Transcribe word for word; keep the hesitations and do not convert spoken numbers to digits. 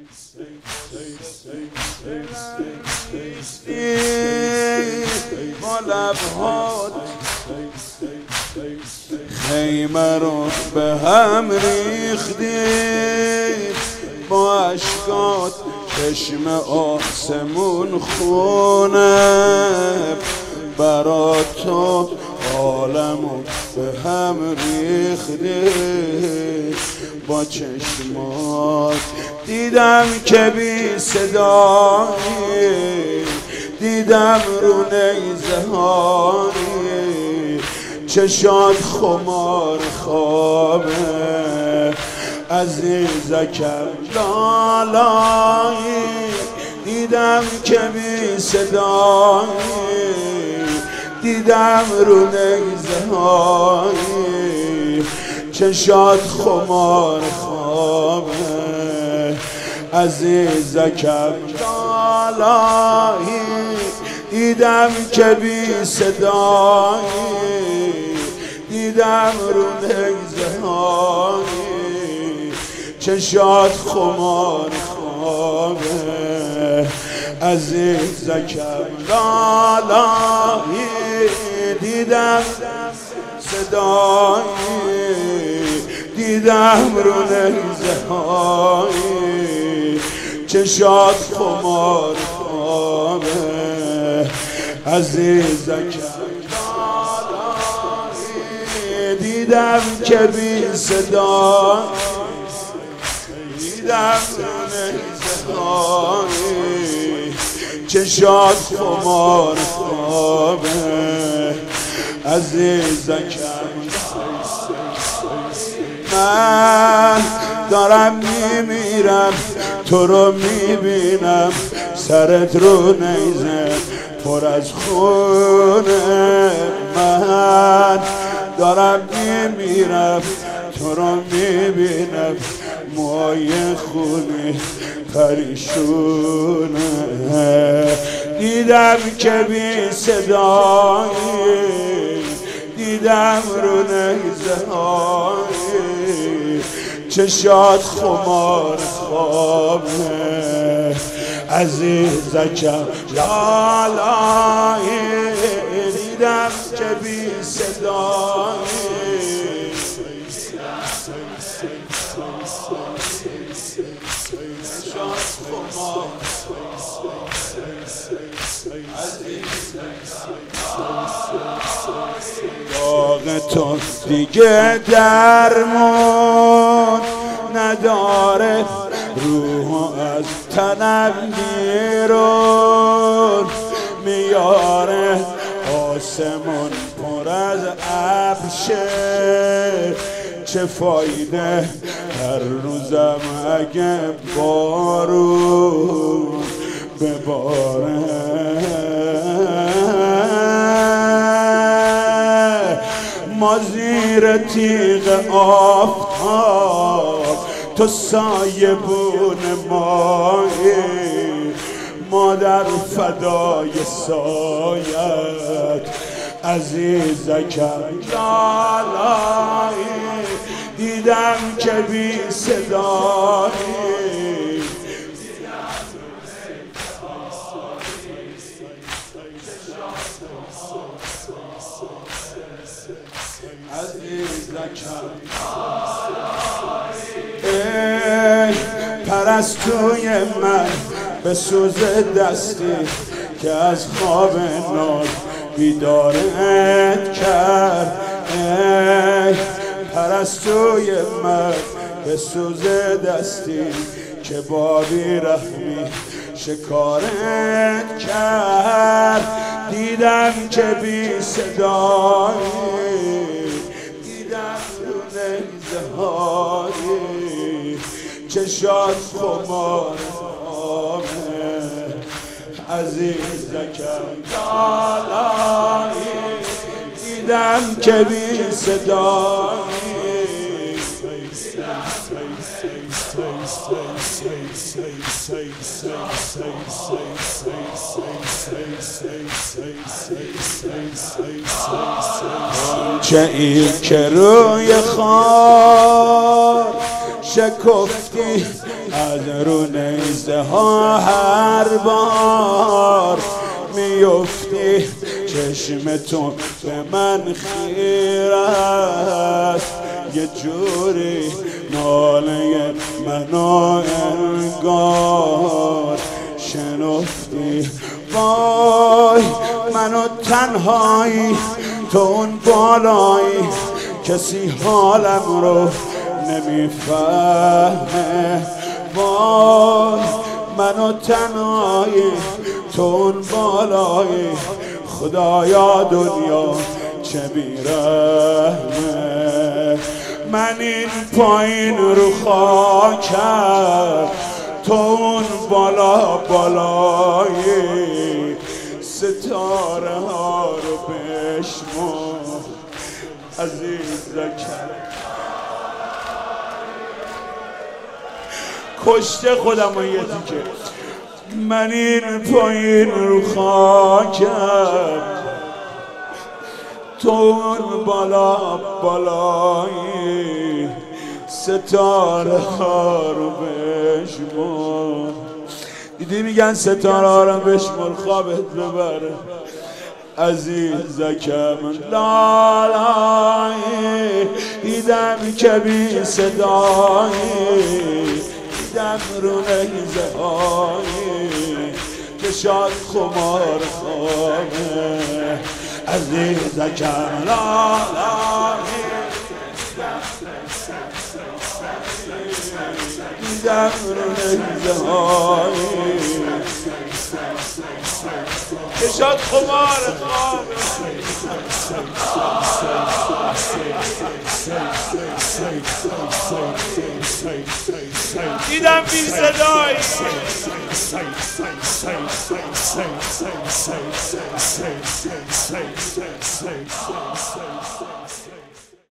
با لبهات خیمه رو به هم ریختی، با اشکات چشم آسمون خونه، برا تو عالمو به هم ریختی. با چشمات دیدم که بی صدایی، دیدم رو نیزه هایی، چشات خمار خوابه عزیزکم لالایی. دیدم که بی صدایی، دیدم رو نیزه هایی، چشات خمار خوابه عزیزکم لالایی. دیدم که بی صدایی، دیدم رو نیزه هایی، چشات خمار خوابه عزیزکم لالایی. دیدم صدایی، دیدم رو نیزه هایی، چشات خمار خوابه عزیزکم لالایی. دیدم که بی صدایی، دیدم رو نیزه هایی، چشات خمار خوابه عزیزکم. من دارم میمیرم تو رو میبینم، سرت رو نیزه پر از خونه. من دارم میمیرم تو رو میبینم، موهای خونی پریشونه. دیدم که بی صدایی، دیدم رو نیزه هایی، چشات خمار خوابه عزیزکم لالایی. دیدم که بی صدایی، چشات خمار داغ تو دیگه درمون نداره، روح از تنم بیرون میاره. آسمون پر از ابر شه، چه فایده هر روزم اگه بارون بباره. ما زیر تیغ آفتاب، تو سایبون مایی، ما در فدای سایت عزیزکم لالایی. دیدم که بی صدایی، عزیزکم ای پرستوی من به سوز دستی که از خواب ناز بیدارت کرد. ای پرستوی من به سوز دستی که با بیرحمی شکارت کرد. دیدم که بی صدایی، دیدم رو نیزه هایی، چشات خمار خوابه عزیزکم لالایی. دیدم که بی صدایی، چه این که روی خار شکفتی از رو نیزه ها هر بار میفتی چشم تو به من خیره است یه جوری ناله منو انگار شنفتی وای منو تنهایی تو اون بالایی کسی حالم رو نمیفهمه وای منو تنهایی تو اون بالایی خدایا دنیا چه بیرحمه من این پایین رو خاکم تو اون بالا بالایی ستاره ها رو بشمر عزیزکم کشته خودم و یه دیگه من این پایین رو خاکم تو اون بالا بالایی ستاره ها رو بشمر دیدی میگن ستاره ها رو بشمر خوابت ببره عزیزکم لالایی دیدم که بی صدایی دیدم رو نیزه هایی که شاد خمار خوابه عزیزکم لالایی دیدم رو نیزه هایی که شاد خمار خوابه دیدم بی صدایی